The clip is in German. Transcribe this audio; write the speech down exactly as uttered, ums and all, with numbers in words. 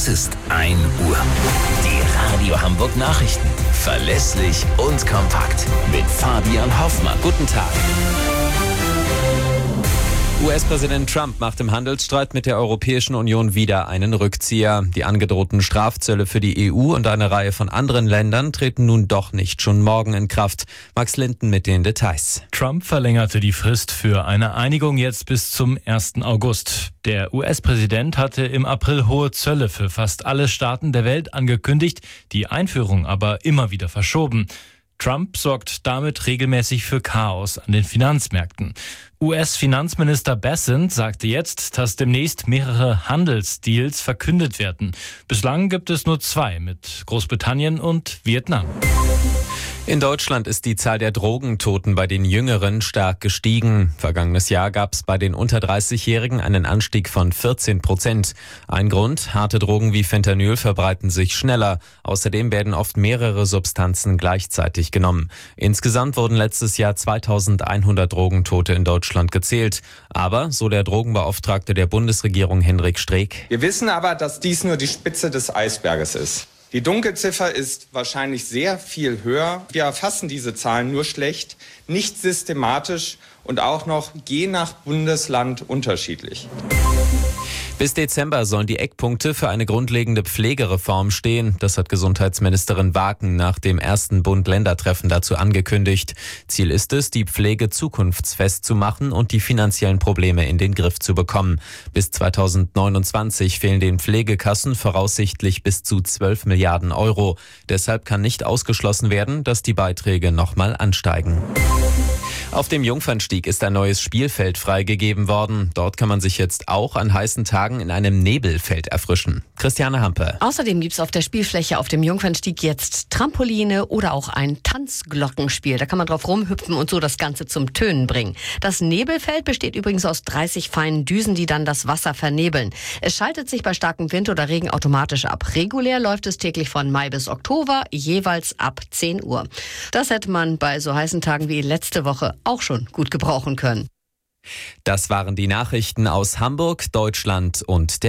Es ist ein Uhr. Die Radio Hamburg Nachrichten. Verlässlich und kompakt. Mit Fabian Hoffmann. Guten Tag. U S-Präsident Trump macht im Handelsstreit mit der Europäischen Union wieder einen Rückzieher. Die angedrohten Strafzölle für die E U und eine Reihe von anderen Ländern treten nun doch nicht schon morgen in Kraft. Max Linden mit den Details. Trump verlängerte die Frist für eine Einigung jetzt bis zum ersten August. Der U S-Präsident hatte im April hohe Zölle für fast alle Staaten der Welt angekündigt, die Einführung aber immer wieder verschoben. Trump sorgt damit regelmäßig für Chaos an den Finanzmärkten. U S-Finanzminister Bessent sagte jetzt, dass demnächst mehrere Handelsdeals verkündet werden. Bislang gibt es nur zwei mit Großbritannien und Vietnam. In Deutschland ist die Zahl der Drogentoten bei den Jüngeren stark gestiegen. Vergangenes Jahr gab es bei den unter dreißig-Jährigen einen Anstieg von vierzehn Prozent. Ein Grund: harte Drogen wie Fentanyl verbreiten sich schneller. Außerdem werden oft mehrere Substanzen gleichzeitig genommen. Insgesamt wurden letztes Jahr zweitausendeinhundert Drogentote in Deutschland gezählt. Aber, so der Drogenbeauftragte der Bundesregierung Henrik Streeck: Wir wissen aber, dass dies nur die Spitze des Eisberges ist. Die Dunkelziffer ist wahrscheinlich sehr viel höher. Wir erfassen diese Zahlen nur schlecht, nicht systematisch und auch noch je nach Bundesland unterschiedlich. Bis Dezember sollen die Eckpunkte für eine grundlegende Pflegereform stehen. Das hat Gesundheitsministerin Waken nach dem ersten Bund-Länder-Treffen dazu angekündigt. Ziel ist es, die Pflege zukunftsfest zu machen und die finanziellen Probleme in den Griff zu bekommen. Bis zweitausendneunundzwanzig fehlen den Pflegekassen voraussichtlich bis zu zwölf Milliarden Euro. Deshalb kann nicht ausgeschlossen werden, dass die Beiträge nochmal ansteigen. Auf dem Jungfernstieg ist ein neues Spielfeld freigegeben worden. Dort kann man sich jetzt auch an heißen Tagen in einem Nebelfeld erfrischen. Christiane Hampe. Außerdem gibt es auf der Spielfläche auf dem Jungfernstieg jetzt Trampoline oder auch ein Tanzglockenspiel. Da kann man drauf rumhüpfen und so das Ganze zum Tönen bringen. Das Nebelfeld besteht übrigens aus dreißig feinen Düsen, die dann das Wasser vernebeln. Es schaltet sich bei starkem Wind oder Regen automatisch ab. Regulär läuft es täglich von Mai bis Oktober, jeweils ab zehn Uhr. Das hätte man bei so heißen Tagen wie letzte Woche auch schon gut gebrauchen können. Das waren die Nachrichten aus Hamburg, Deutschland und der